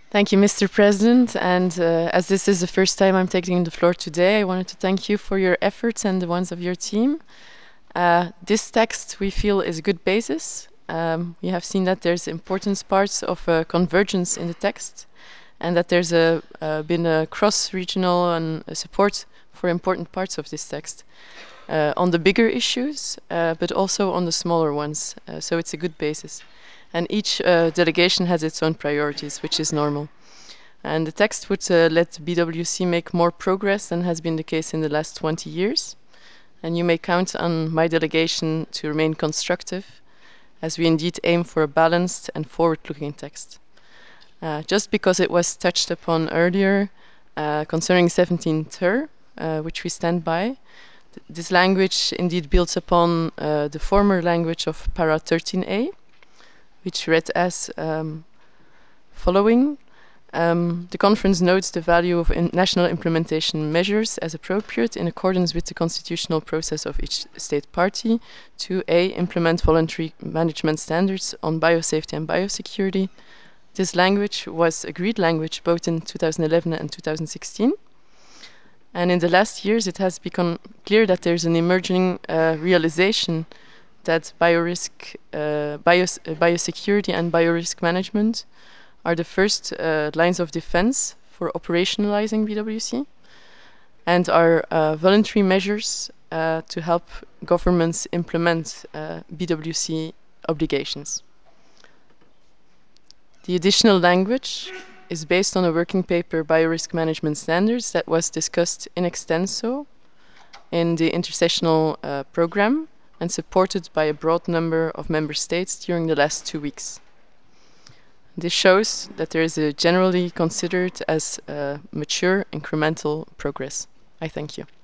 Thank you, Mr. President. And as this is the first time I'm taking the floor today, I wanted to thank you for your efforts and the ones of your team. This text we feel is a good basis. We have seen that there's important parts of convergence in the text, and that there's been a cross-regional and support for important parts of this text on the bigger issues, but also on the smaller ones. So it's a good basis. And each delegation has its own priorities, which is normal. And the text would let BWC make more progress than has been the case in the last 20 years. And you may count on my delegation to remain constructive, as we indeed aim for a balanced and forward-looking text. Just because it was touched upon earlier concerning 17 ter, which we stand by, this language indeed builds upon the former language of para 13a, which read as following. The conference notes the value of national implementation measures as appropriate in accordance with the constitutional process of each state party to A. Implement voluntary management standards on biosafety and biosecurity. This language was agreed language both in 2011 and 2016. And in the last years, it has become clear that there's an emerging realization that biosecurity and biorisk management are the first lines of defense for operationalizing BWC and are voluntary measures to help governments implement BWC obligations. The additional language is based on a working paper biorisk management standards that was discussed in extenso in the intersessional program and supported by a broad number of member states during the last 2 weeks. This shows that there is a generally considered as mature incremental progress. I thank you.